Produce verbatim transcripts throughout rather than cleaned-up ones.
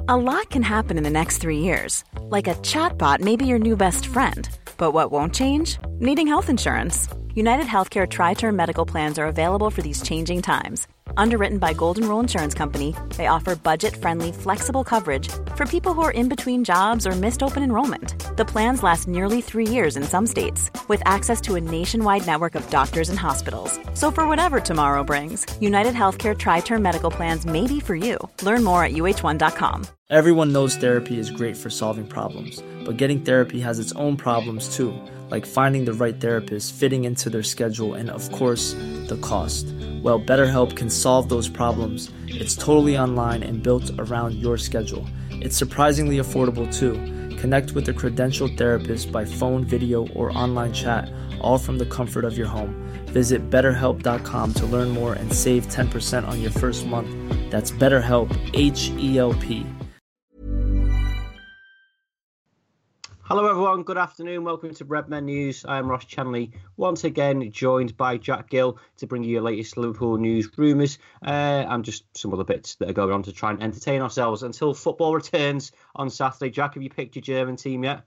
A lot can happen in the next three years. Like a chatbot may be your new best friend. But what won't change? Needing health insurance. United Healthcare Tri-Term Medical Plans are available for these changing times. Underwritten by Golden Rule Insurance Company, they offer budget-friendly, flexible coverage for people who are in between jobs or missed open enrollment. The plans last nearly three years in some states, with access to a nationwide network of doctors and hospitals. So for whatever tomorrow brings, United Healthcare Tri-Term Medical Plans may be for you. Learn more at U H one dot com. Everyone knows therapy is great for solving problems, but getting therapy has its own problems too, like finding the right therapist, fitting into their schedule, and of course, the cost. Well, BetterHelp can solve those problems. It's totally online and built around your schedule. It's surprisingly affordable too. Connect with a credentialed therapist by phone, video, or online chat, all from the comfort of your home. Visit better help dot com to learn more and save ten percent on your first month. That's BetterHelp, H E L P. Hello everyone, good afternoon, welcome to Redmen News. I'm Ross Chanley, once again joined by Jack Gill to bring you your latest Liverpool news, rumours, uh, and just some other bits that are going on to try and entertain ourselves until football returns on Saturday. Jack, have you picked your German team yet?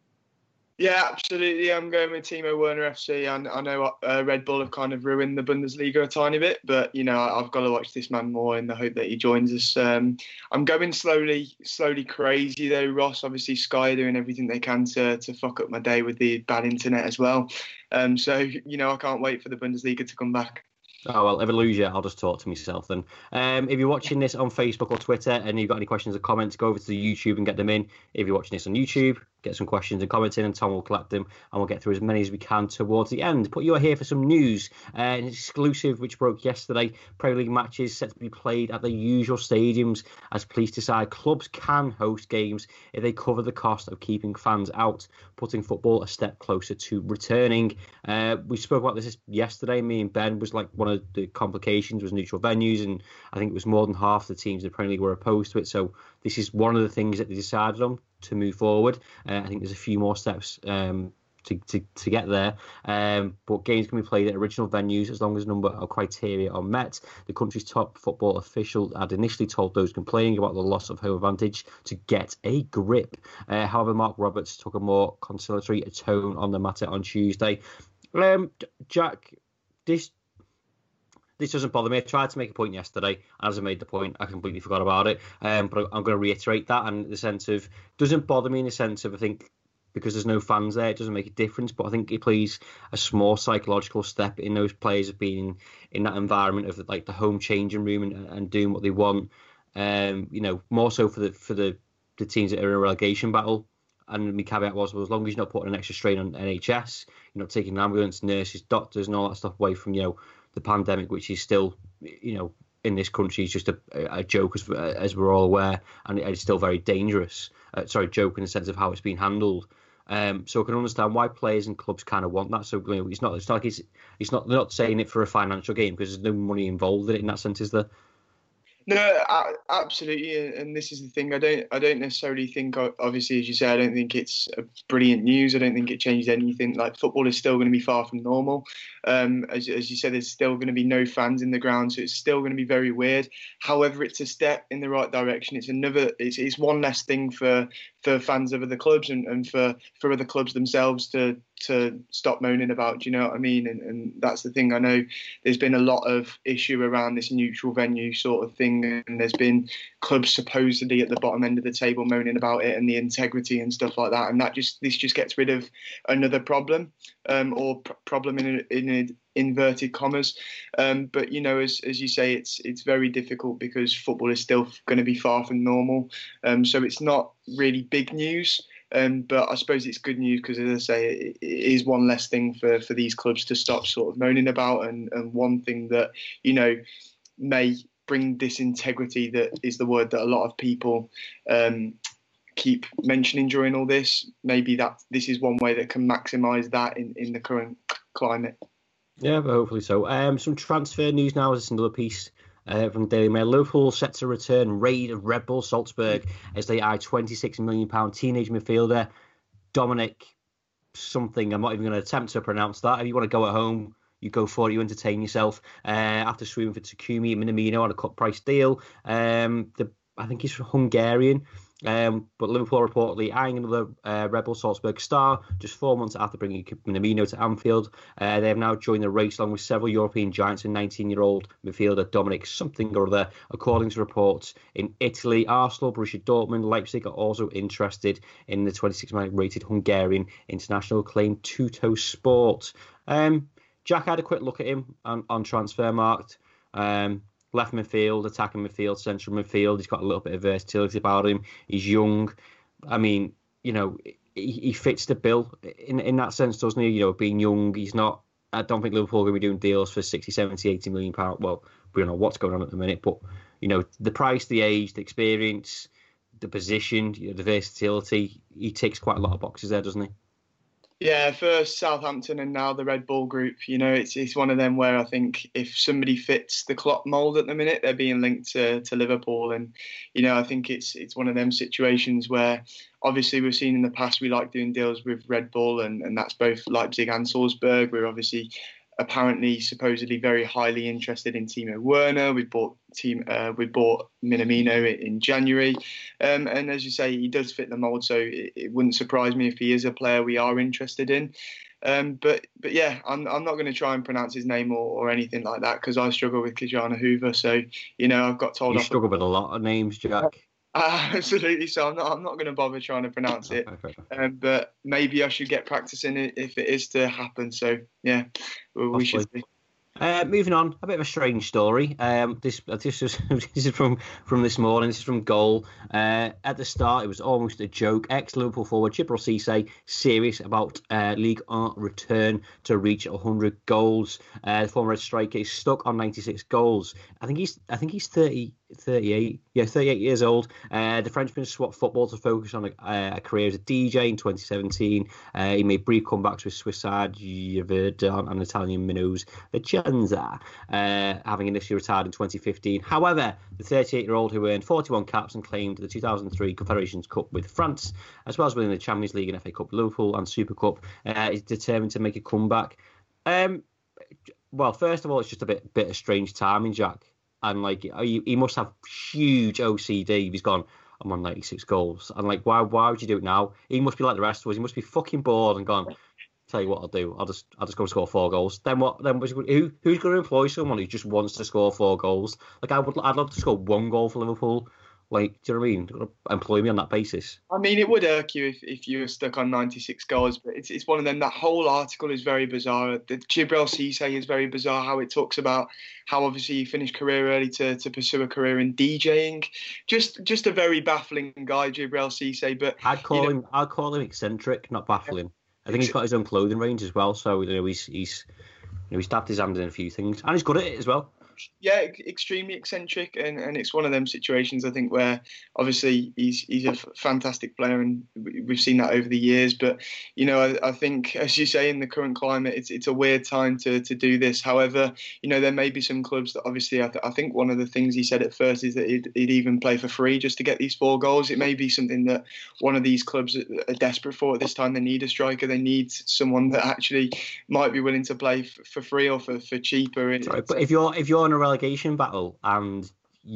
Yeah, absolutely. I'm going with Timo Werner F C. I, I know uh, Red Bull have kind of ruined the Bundesliga a tiny bit, but, you know, I've got to watch this man more in the hope that he joins us. Um, I'm going slowly, slowly crazy, though, Ross. Obviously, Sky are doing everything they can to, to fuck up my day with the bad internet as well. Um, so, you know, I can't wait for the Bundesliga to come back. Oh, well, if I lose you, I'll just talk to myself then. Um, if you're watching this on Facebook or Twitter and you've got any questions or comments, go over to the YouTube and get them in. If you're watching this on YouTube, get some questions and comments in, and Tom will collect them, and we'll get through as many as we can towards the end. But you're here for some news, uh, an exclusive which broke yesterday. Premier League matches set to be played at the usual stadiums as police decide clubs can host games if they cover the cost of keeping fans out, putting football a step closer to returning. Uh, we spoke about this yesterday. Me and Ben was like, one of the complications was neutral venues, and I think it was more than half the teams in the Premier League were opposed to it. So this is one of the things that they decided on to move forward. Uh, I think there's a few more steps um, to, to, to get there. Um, but games can be played at original venues as long as a number of criteria are met. The country's top football official had initially told those complaining about the loss of home advantage to get a grip. Uh, however, Mark Roberts took a more conciliatory tone on the matter on Tuesday. Um, Jack, this... This doesn't bother me. I tried to make a point yesterday, and as I made the point, I completely forgot about it. Um, but I'm going to reiterate that, and the sense of doesn't bother me in the sense of I think because there's no fans there, it doesn't make a difference. But I think it plays a small psychological step in those players of being in, in that environment of like the home changing room and, and doing what they want. Um, you know, more so for the for the, the teams that are in a relegation battle. And my caveat was, well, as long as you're not putting an extra strain on N H S, you're not taking ambulance, nurses, doctors, and all that stuff away from, you know, the pandemic, which is still, you know, in this country is just a, a joke, as, as we're all aware, and it's still very dangerous. Uh, sorry, joke in the sense of how it's been handled. Um, so I can understand why players and clubs kind of want that. So you know, it's not, it's not like it's, it's not, they're not saying it for a financial gain because there's no money involved in it in that sense, is there? No, absolutely, and this is the thing. I don't, I don't necessarily think. Obviously, as you say, I don't think it's a brilliant news. I don't think it changes anything. Like football is still going to be far from normal. Um, as, as you said, there's still going to be no fans in the ground, so it's still going to be very weird. However, it's a step in the right direction. It's another. It's, it's one less thing for for fans of other clubs and, and for for other clubs themselves to to stop moaning about. Do you know what I mean? And, and that's the thing. I know there's been a lot of issue around this neutral venue sort of thing, and there's been clubs supposedly at the bottom end of the table moaning about it and the integrity and stuff like that. And that just this just gets rid of another problem, um, or pr- problem in in inverted commas. Um, but you know, as as you say, it's it's very difficult because football is still going to be far from normal. Um, so it's not really big news. Um, but I suppose it's good news because, as I say, it, it is one less thing for, for these clubs to stop sort of moaning about, and, and one thing that, you know, may bring disintegrity, that is the word that a lot of people um, keep mentioning during all this. Maybe that this is one way that can maximise that in, in the current climate. Yeah, but hopefully so. Um, some transfer news now. Is another piece Uh, from the Daily Mail. Liverpool set to return raid of Red Bull Salzburg as they eye twenty-six million pounds teenage midfielder Dominic something. I'm not even going to attempt to pronounce that. If you want to go at home, you go for it. You entertain yourself. Uh, after swimming for Takumi Minamino on a cut price deal, um, the I think he's Hungarian. Um, but Liverpool reportedly eyeing another uh, Red Bull Salzburg star just four months after bringing Minamino to Anfield. Uh, they have now joined the race along with several European giants and nineteen-year-old midfielder Dominic something or other. According to reports in Italy, Arsenal, Borussia Dortmund, Leipzig are also interested in the twenty-six man rated Hungarian international claimed Tutto Sport. Um, Jack had a quick look at him on, on Transfermarkt. Um, Left midfield, attacking midfield, central midfield. He's got a little bit of versatility about him. He's young. I mean, you know, he, he fits the bill in in that sense, doesn't he? You know, being young, he's not. I don't think Liverpool are going to be doing deals for sixty, seventy, eighty million pounds. Well, we don't know what's going on at the minute, but you know, the price, the age, the experience, the position, you know, the versatility. He ticks quite a lot of boxes there, doesn't he? Yeah, first Southampton and now the Red Bull Group. You know, it's it's one of them where I think if somebody fits the Klopp mould at the minute, they're being linked to, to Liverpool. And, you know, I think it's it's one of them situations where obviously we've seen in the past we like doing deals with Red Bull, and, and that's both Leipzig and Salzburg. We're obviously apparently supposedly very highly interested in Timo Werner. We bought team uh, we bought Minamino in January, um, and as you say, he does fit the mould. So it, it wouldn't surprise me if he is a player we are interested in. Um, but but yeah, I'm I'm not going to try and pronounce his name or, or anything like that because I struggle with Kijana Hoover. So you know, I've got told. You off struggle with a lot of names, Jack. Uh, absolutely. So I'm not I'm not going to bother trying to pronounce it. Um, but maybe I should get practicing it if it is to happen. So yeah, we, we should see. Uh, moving on, a bit of a strange story. Um, this this is this is from from this morning. This is from Goal. Uh, at the start, it was almost a joke. Ex-Liverpool forward Djibril Cissé serious about uh, Ligue one return to reach one hundred goals. Uh, the former Red striker is stuck on ninety-six goals. I think he's I think he's thirty, thirty-eight. Yeah, thirty-eight years old. Uh, the Frenchman swapped football to focus on a, a career as a D J in twenty seventeen. Uh, he made brief comebacks with Swiss side Verdun and Italian minnows Vicenza, uh, having initially retired in twenty fifteen. However, the thirty-eight-year-old who earned forty-one caps and claimed the two thousand three Confederations Cup with France, as well as winning the Champions League and F A Cup, Liverpool and Super Cup, uh, is determined to make a comeback. Um, well, first of all, it's just a bit bit of strange timing, Jack. And like he, he must have huge O C D if he's gone, I'm on ninety-six goals. And like, why why would you do it now? He must be like the rest of us. He must be fucking bored and gone, tell you what I'll do. I'll just I'll just go score four goals. Then what? Then who who's going to employ someone who just wants to score four goals? Like I would, I'd love to score one goal for Liverpool. Like, do you know what I mean? Employ me on that basis. I mean, it would irk you if, if you were stuck on ninety-six goals, but it's it's one of them. That whole article is very bizarre. The Djibril Cissé is very bizarre. How it talks about how obviously he finished career early to, to pursue a career in DJing. Just just a very baffling guy, Djibril Cissé. But I'd call you him know, I'd call him eccentric, not baffling. I think he's got his own clothing range as well. So you know he's he's you know he's dabbed his hand in a few things, and he's good at it as well. Yeah, extremely eccentric, and, and it's one of them situations I think where obviously he's he's a f- fantastic player, and we've seen that over the years. But you know, I, I think, as you say, in the current climate, it's it's a weird time to to do this. However, you know, there may be some clubs that obviously I, th- I think one of the things he said at first is that he'd, he'd even play for free just to get these four goals. It may be something that one of these clubs are desperate for at this time. They need a striker. They need someone that actually might be willing to play f- for free or for, for cheaper. Sorry, but if you're if you're in a relegation battle and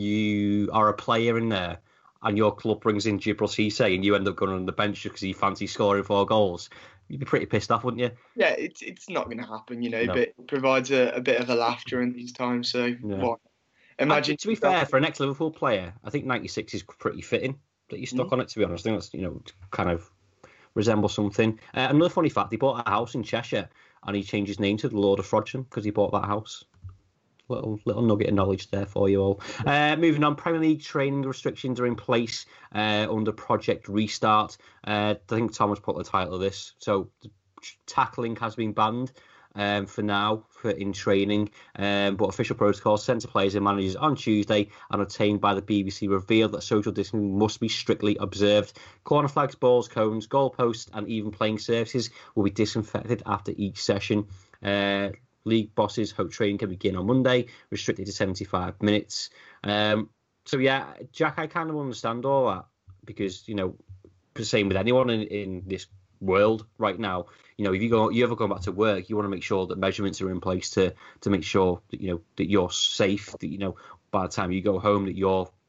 you are a player in there and your club brings in Djibril Cissé and you end up going on the bench because you fancy scoring four goals, you'd be pretty pissed off, wouldn't you? Yeah, it's it's not going to happen, you know, No. but it provides a, a bit of a laugh during these times. So Yeah. what? Imagine. And to be fair, for an ex-Liverpool player, I think ninety-six is pretty fitting that you're stuck Mm. on it, to be honest. I think that's, you know, kind of resembles something. Uh, another funny fact, he bought a house in Cheshire and he changed his name to the Lord of Frodsham because he bought that house. Little little nugget of knowledge there for you all. Uh, moving on, Premier League training restrictions are in place uh, under Project Restart. Uh, I think Thomas put the title of this. So tackling has been banned um, for now for in training, um, but official protocols sent to players and managers on Tuesday and obtained by the B B C revealed that social distancing must be strictly observed. Corner flags, balls, cones, goalposts, and even playing surfaces will be disinfected after each session. Uh, League bosses hope training can begin on Monday, restricted to seventy-five minutes. Um, so, yeah, Jack, I kind of understand all that because, you know, the same with anyone in, in this world right now. You know, if you go, you ever go back to work, you want to make sure that measurements are in place to to make sure that, you know, that you're safe, that, you know, by the time you go home, that you're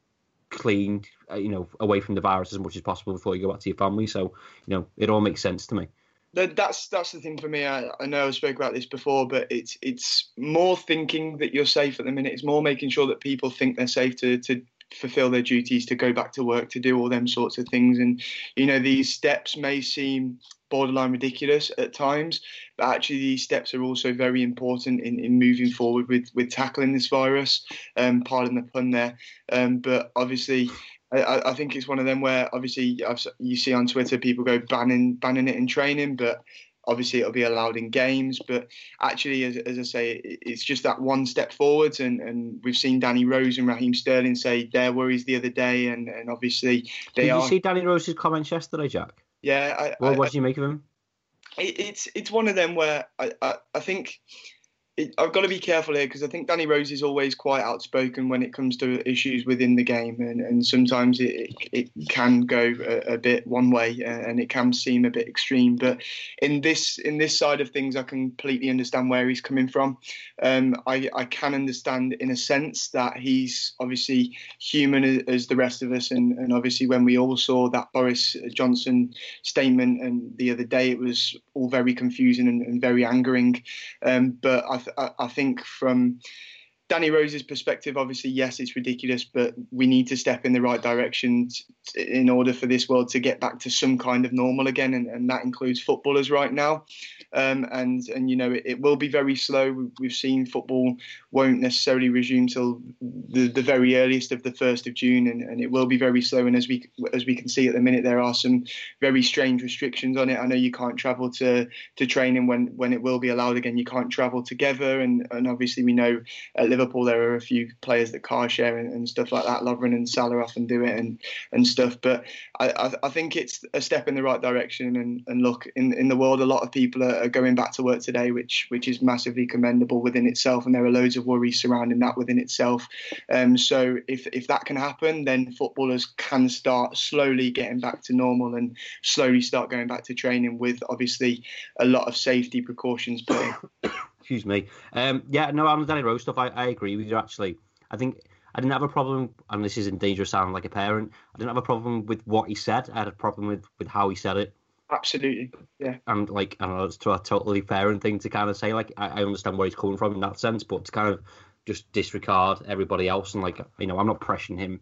clean, uh, you know, away from the virus as much as possible before you go back to your family. So, you know, it all makes sense to me. That's that's the thing for me. I, I know I spoke about this before, but it's it's more thinking that you're safe at the minute. It's more making sure that people think they're safe to to fulfill their duties, to go back to work, to do all them sorts of things. And, you know, these steps may seem borderline ridiculous at times, but actually these steps are also very important in, in moving forward with, with tackling this virus. Um, pardon the pun there. Um, but obviously, I, I think it's one of them where obviously I've, you see on Twitter people go banning banning it in training, but obviously it'll be allowed in games. But actually, as, as I say, it's just that one step forwards. And, and we've seen Danny Rose and Raheem Sterling say their worries the other day. And, and obviously they Did are... you see Danny Rose's comments yesterday, Jack? Yeah. I, well, I, what do you make of him? It, it's it's one of them where I, I, I think... It, I've got to be careful here because I think Danny Rose is always quite outspoken when it comes to issues within the game, and, and sometimes it, it can go a, a bit one way and it can seem a bit extreme. But in this in this side of things, I completely understand where he's coming from. Um, I, I can understand in a sense that he's obviously human as the rest of us, and, and obviously when we all saw that Boris Johnson statement and the other day, it was all very confusing and, and very angering. Um, but I I think from Danny Rose's perspective, obviously, yes, it's ridiculous, but we need to step in the right direction t- in order for this world to get back to some kind of normal again. And, and that includes footballers right now. Um, and, and, you know, it, it will be very slow. We've seen football won't necessarily resume till the, the very earliest of the first of June. And, and it will be very slow. And as we as we can see at the minute, there are some very strange restrictions on it. I know you can't travel to, to training when, when it will be allowed again. You can't travel together. And, and obviously, we know at Liverpool, there are a few players that car share and, and stuff like that. Lovren and Salah often do it and, and stuff. But I, I, I think it's a step in the right direction. And, and look, in, in the world, a lot of people are, are going back to work today, which which is massively commendable within itself. And there are loads of worries surrounding that within itself. Um, so if, if that can happen, then footballers can start slowly getting back to normal and slowly start going back to training with obviously a lot of safety precautions put in. Excuse me. Um, yeah, no, on the Danny Rose stuff, I, I agree with you, actually. I think I didn't have a problem, and this isn't dangerous sounding like a parent, I didn't have a problem with what he said. I had a problem with, with how he said it. Absolutely, yeah. And, like, I don't know, it's a totally parent thing to kind of say, like, I, I understand where he's coming from in that sense, but to kind of just disregard everybody else and, like, you know, I'm not pressuring him.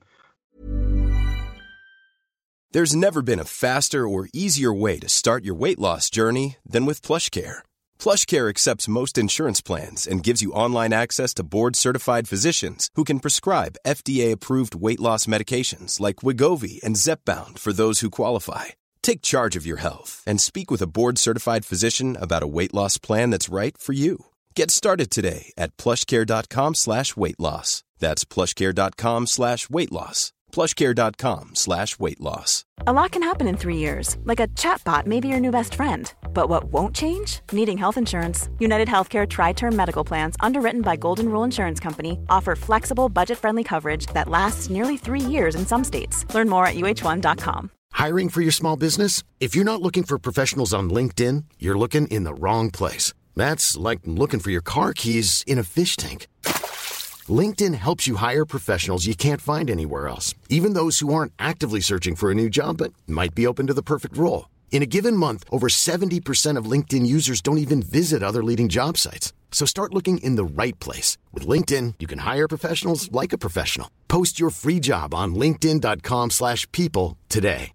There's never been a faster or easier way to start your weight loss journey than with PlushCare. PlushCare accepts most insurance plans and gives you online access to board-certified physicians who can prescribe F D A-approved weight loss medications like Wegovy and Zepbound for those who qualify. Take charge of your health and speak with a board-certified physician about a weight loss plan that's right for you. Get started today at plushcare.com slash weight loss. That's plushcare.com slash weight loss. plushcare.com slash weight loss. A lot can happen in three years, like a chatbot may be your new best friend. But what won't change? Needing health insurance. United Healthcare Tri-Term Medical Plans, underwritten by Golden Rule Insurance Company, offer flexible, budget-friendly coverage that lasts nearly three years in some states. Learn more at U H one dot com. Hiring for your small business? If you're not looking for professionals on LinkedIn, you're looking in the wrong place. That's like looking for your car keys in a fish tank. LinkedIn helps you hire professionals you can't find anywhere else, even those who aren't actively searching for a new job but might be open to the perfect role. In a given month, over seventy percent of LinkedIn users don't even visit other leading job sites. So start looking in the right place. With LinkedIn, you can hire professionals like a professional. Post your free job on linkedin.com slash people today.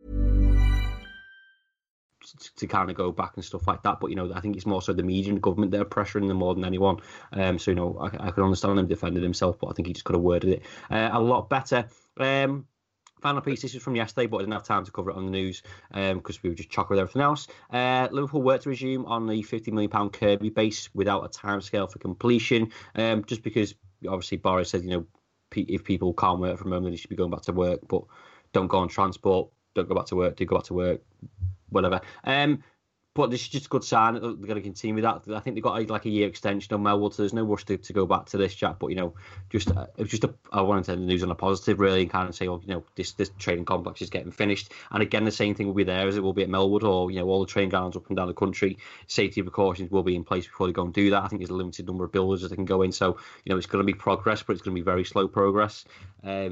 To kind of go back and stuff like that, but you know, I think it's more so the media and government that are pressuring them more than anyone. Um, so you know, I, I can understand him defending himself, but I think he just could have worded it uh, a lot better. Um, final piece, this is from yesterday, but I didn't have time to cover it on the news because um, we were just chock with everything else. Uh, Liverpool work to resume on the fifty million pounds Kirby base without a timescale for completion, um, just because obviously Boris said, you know, if people can't work from home, then they should be going back to work, but don't go on transport, don't go back to work, do go back to work. Whatever. Um, but this is just a good sign that they're going to continue with that. I think they've got a, like a year extension on Melwood, so there's no rush to, to go back to this chat. But you know, just uh, it was just a, I wanted to end the news on a positive, really, and kind of say, oh, you know, this this training complex is getting finished. And again, the same thing will be there as it will be at Melwood, or you know, all the training grounds up and down the country. Safety precautions will be in place before they go and do that. I think there's a limited number of builders that can go in, so you know, it's going to be progress, but it's going to be very slow progress. Um,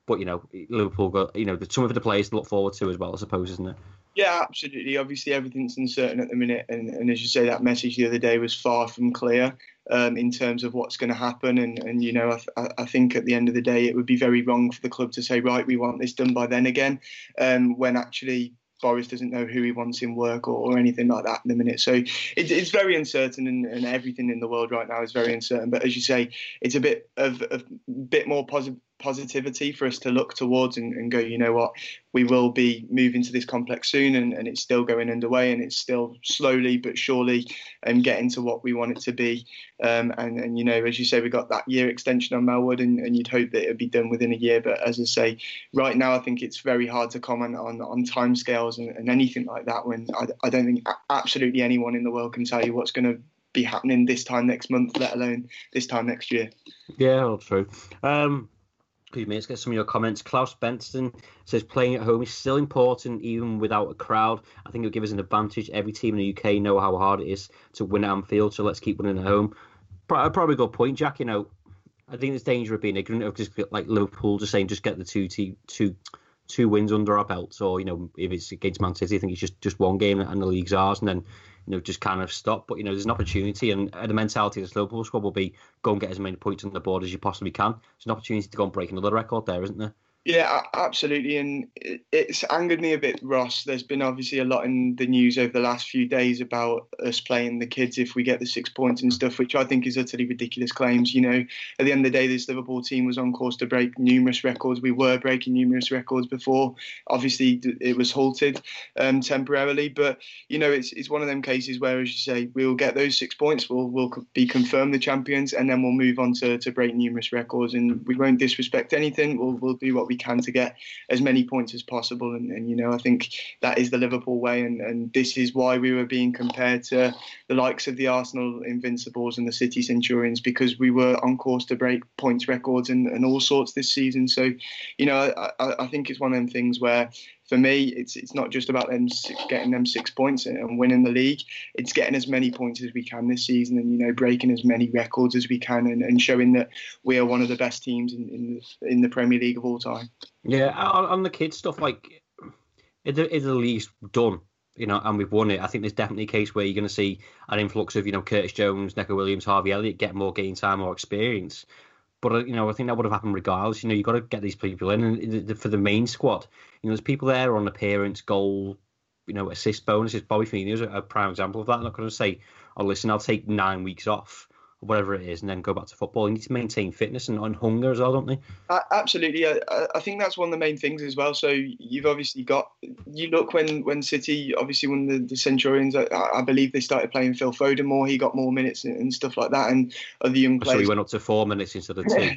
But, you know, Liverpool got, you know, some of the players to look forward to as well, I suppose, isn't it? Yeah, absolutely. Obviously, everything's uncertain at the minute. And, and as you say, that message the other day was far from clear um, in terms of what's going to happen. And, and you know, I, th- I think at the end of the day, it would be very wrong for the club to say, right, we want this done by then again, um, when actually Boris doesn't know who he wants in work or, or anything like that in the minute. So it, it's very uncertain, and, and everything in the world right now is very uncertain. But as you say, it's a bit of a bit more positive. positivity for us to look towards and, and go, you know what, we will be moving to this complex soon, and, and it's still going underway, and it's still slowly but surely um, getting to what we want it to be. Um, and, and, you know, as you say, we got that year extension on Melwood, and, and you'd hope that it would be done within a year. But as I say, right now, I think it's very hard to comment on, on timescales and, and anything like that when I, I don't think absolutely anyone in the world can tell you what's going to be happening this time next month, let alone this time next year. Yeah, all true. Um, Excuse me, let's get some of your comments. Klaus Benson says playing at home is still important even without a crowd. I think it'll give us an advantage. Every team in the U K know how hard it is to win at Anfield, so let's keep winning at home. Probably a good point, Jack. You know, I think there's danger of being ignorant of just like Liverpool just saying just get the two te- two two wins under our belts, or you know, if it's against Man City, I think it's just, just one game and the league's ours, and then you know, just kind of stop. But, you know, there's an opportunity, and the mentality of the Liverpool squad will be go and get as many points on the board as you possibly can. There's an opportunity to go and break another record there, isn't there? Yeah, absolutely. And it's angered me a bit, Ross. There's been obviously a lot in the news over the last few days about us playing the kids if we get the six points and stuff, which I think is utterly ridiculous claims. You know, at the end of the day, this Liverpool team was on course to break numerous records. We were breaking numerous records before. Obviously, it was halted um, temporarily. But, you know, it's it's one of them cases where, as you say, we'll get those six points. We'll, we'll be confirmed the champions, and then we'll move on to, to break numerous records. And we won't disrespect anything. We'll, we'll do what we can to get as many points as possible, and, and you know, I think that is the Liverpool way, and, and this is why we were being compared to the likes of the Arsenal Invincibles and the City Centurions, because we were on course to break points records and, and all sorts this season. So, you know, I, I think it's one of them things where, for me, it's it's not just about them getting them six points and winning the league. It's getting as many points as we can this season, and you know, breaking as many records as we can, and, and showing that we are one of the best teams in in the, in the Premier League of all time. Yeah, on, on the kids stuff, like is the, is the league's done, you know, and we've won it. I think there's definitely a case where you're going to see an influx of, you know, Curtis Jones, Neco Williams, Harvey Elliott get more game time, more experience. But, you know, I think that would have happened regardless. You know, you've got to get these people in. And for the main squad, you know, there's people there on appearance, goal, you know, assist bonuses. Bobby Firmino is a prime example of that. I'm not going to say, oh, listen, I'll take nine weeks off, or whatever it is, and then go back to football. You need to maintain fitness and, and hunger as well, don't they? Uh, absolutely. I, I think that's one of the main things as well. So you've obviously got, you look when, when City, obviously when the, the Centurions, I, I believe they started playing Phil Foden more, he got more minutes and, and stuff like that, and other young players. So he went up to four minutes instead of two.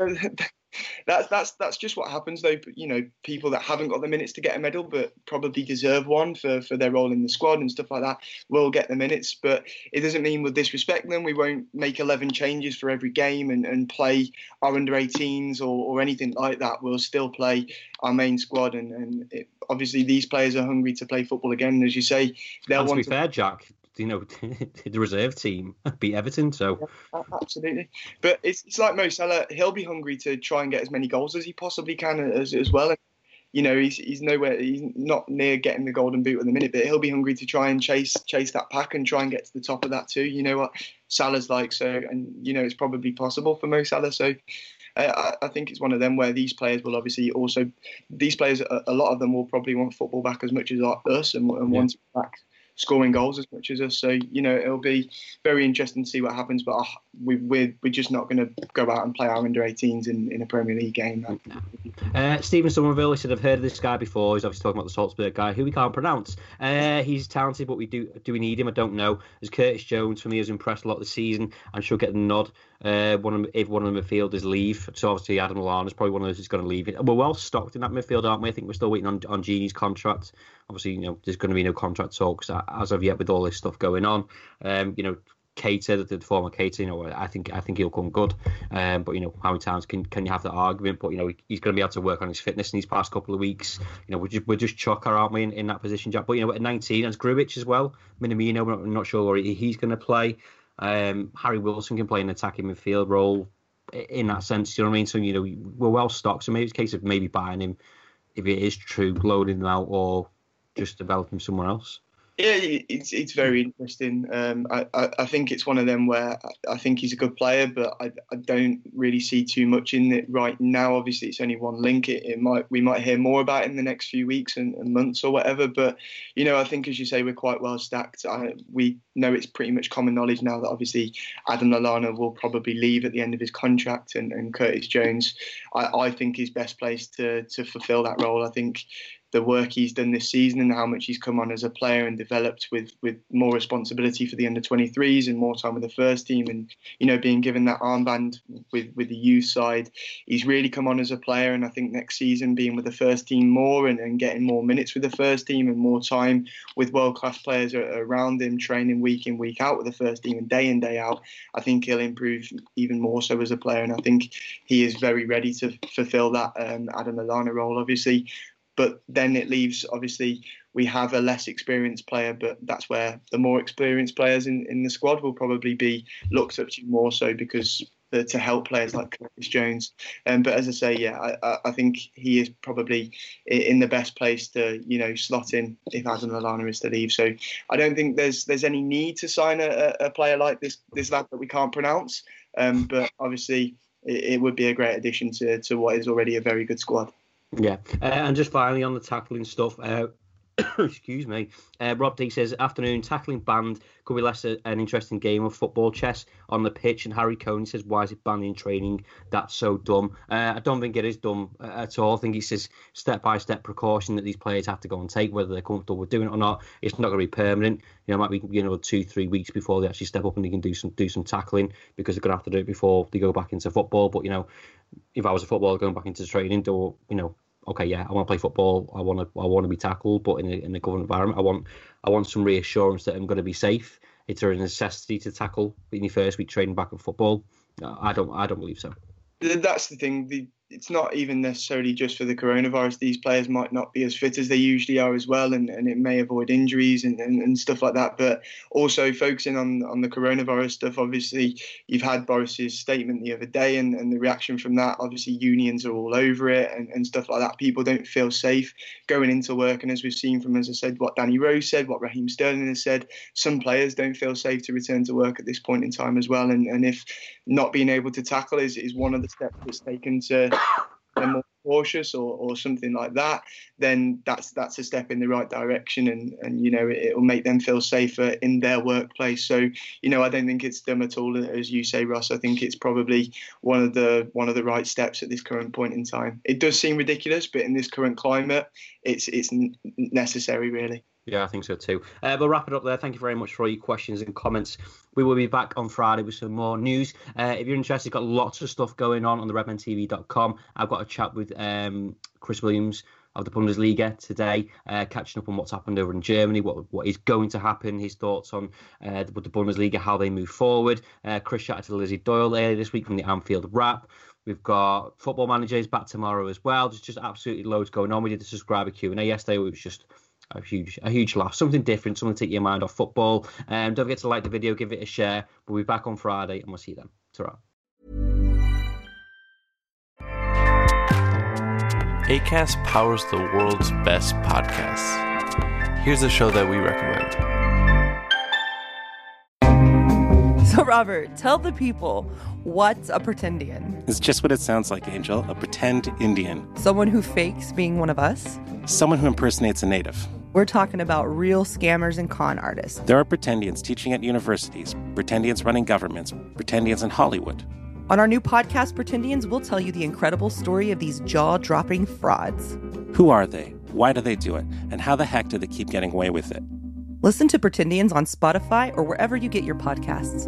That's that's that's just what happens, though. You know, people that haven't got the minutes to get a medal, but probably deserve one for, for their role in the squad and stuff like that, will get the minutes. But it doesn't mean we'll disrespect them. We won't make eleven changes for every game and, and play our under eighteens or, or anything like that. We'll still play our main squad, and and it, obviously these players are hungry to play football again. And as you say, they'll and to want be to. fair, Jack, you know, the reserve team beat Everton, so yeah, absolutely. But it's it's like Mo Salah. He'll be hungry to try and get as many goals as he possibly can as as well. And, you know, he's he's nowhere, he's not near getting the golden boot at the minute, but he'll be hungry to try and chase chase that pack and try and get to the top of that too. You know what Salah's like, so, and you know, it's probably possible for Mo Salah. So I, I think it's one of them where these players will obviously also, these players, a, a lot of them will probably want football back as much as us and, and yeah. want it back scoring goals as much as us. So, you know, it'll be very interesting to see what happens. But oh, we, we're, we're just not going to go out and play our under eighteens in, in a Premier League game. Uh, Stephen Somerville, he said, I've heard of this guy before. He's obviously talking about the Salzburg guy, who we can't pronounce. Uh, he's talented, but we do do we need him? I don't know. As Curtis Jones, for me, has impressed a lot this season and should get the nod. Uh, one of them, if one of the midfielders leave, so obviously Adam Lallana is probably one of those who's going to leave it. We're well stocked in that midfield, aren't we? I think we're still waiting on on Gini's contract. Obviously, you know, there's going to be no contract talks as of yet with all this stuff going on. Um, you know, Keita, the former Keita, you know, I think I think he'll come good. Um, but you know, how many times can can you have that argument? But you know, he's going to be able to work on his fitness in these past couple of weeks. You know, we're just we're just chucker, aren't we, in, in that position, Jack? But you know, at nineteen, as Grujic as well, Minamino, we're not, we're not sure where he, he's going to play. Um, Harry Wilson can play an attacking midfield role. in that sense. You know what I mean? So, you know, we're well stocked. So maybe it's a case of maybe buying him, if it is true, loading him out, or just develop him somewhere else. Yeah, it's it's very interesting. Um, I, I, I think it's one of them where I think he's a good player, but I, I don't really see too much in it right now. Obviously, it's only one link. It, it might we might hear more about it in the next few weeks and, and months or whatever. But you know, I think as you say, we're quite well stacked. I, we know it's pretty much common knowledge now that obviously Adam Lallana will probably leave at the end of his contract, and, and Curtis Jones, I, I think, is best placed to to fulfil that role. I think the work he's done this season and how much he's come on as a player and developed with with more responsibility for the under twenty-threes and more time with the first team, and you know, being given that armband with with the youth side, he's really come on as a player. And I think next season, being with the first team more and, and getting more minutes with the first team and more time with world-class players around him, training week in, week out with the first team and day in, day out, I think he'll improve even more so as a player. And I think he is very ready to fulfill that um, Adam Lallana role, obviously. But then it leaves, obviously, we have a less experienced player, but that's where the more experienced players in, in the squad will probably be looked up to more so, because uh, to help players like Curtis Jones. Um, but as I say, yeah, I, I think he is probably in the best place to, you know, slot in if Adam Lallana is to leave. So I don't think there's there's any need to sign a, a player like this this lad that we can't pronounce. Um, but obviously, it, it would be a great addition to to what is already a very good squad. Yeah, uh, and just finally on the tackling stuff, uh, excuse me, uh, Rob D says, afternoon, tackling banned, could be less a, an interesting game of football chess on the pitch. And Harry Coney says, why is it banned in training? That's so dumb. Uh, I don't think it is dumb at all. I think he says step-by-step precaution that these players have to go and take, whether they're comfortable with doing it or not. It's not going to be permanent. You know, it might be, you know, two, three weeks before they actually step up and they can do some do some tackling, because they're going to have to do it before they go back into football. But, you know, if I was a footballer going back into training, or, you know, okay, yeah, I want to play football. I want to, I want to be tackled, but in a, in a governed environment, I want, I want some reassurance that I'm going to be safe. It's a necessity to tackle in your first week training back in football. I don't, I don't believe so. That's the thing. The, it's not even necessarily just for the coronavirus. These players might not be as fit as they usually are as well, and, and it may avoid injuries and, and, and stuff like that. But also focusing on, on the coronavirus stuff, obviously you've had Boris's statement the other day, and, and the reaction from that. Obviously unions are all over it and, and stuff like that. People don't feel safe going into work. And as we've seen from, as I said, what Danny Rose said, what Raheem Sterling has said, some players don't feel safe to return to work at this point in time as well. And, and if not being able to tackle is, is one of the steps that's taken to they're more cautious or, or something like that, then that's that's a step in the right direction, and, and you know, it, it will make them feel safer in their workplace. So, you know, I don't think it's dumb at all, as you say, Ross. I think it's probably one of the one of the right steps at this current point in time. It does seem ridiculous, but in this current climate, it's it's necessary, really. Yeah, I think so too. Uh, we'll wrap it up there. Thank you very much for all your questions and comments. We will be back on Friday with some more news. Uh, if you're interested, got lots of stuff going on on the redmen t v dot com. I've got a chat with um, Chris Williams of the Bundesliga today, uh, catching up on what's happened over in Germany, what what is going to happen, his thoughts on uh, the, the Bundesliga, how they move forward. Uh, Chris chatted to Lizzie Doyle earlier this week from the Anfield Wrap. We've got Football Managers back tomorrow as well. There's just absolutely loads going on. We did the subscriber Q and A yesterday, which was just a huge a huge laugh, something different, something to take your mind off football. Um, don't forget to like the video, give it a share. We'll be back on Friday, and we'll see you then. Ta-ra. Acast powers the world's best podcasts. Here's a show that we recommend. So, Robert, tell the people, what's a pretendian? It's just what it sounds like, Angel. A pretend Indian. Someone who fakes being one of us? Someone who impersonates a native. We're talking about real scammers and con artists. There are pretendians teaching at universities, pretendians running governments, pretendians in Hollywood. On our new podcast, Pretendians, we'll tell you the incredible story of these jaw-dropping frauds. Who are they? Why do they do it? And how the heck do they keep getting away with it? Listen to Pretendians on Spotify or wherever you get your podcasts.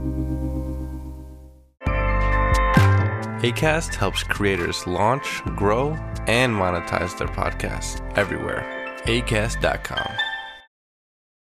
Acast helps creators launch, grow, and monetize their podcasts everywhere. Acast dot com.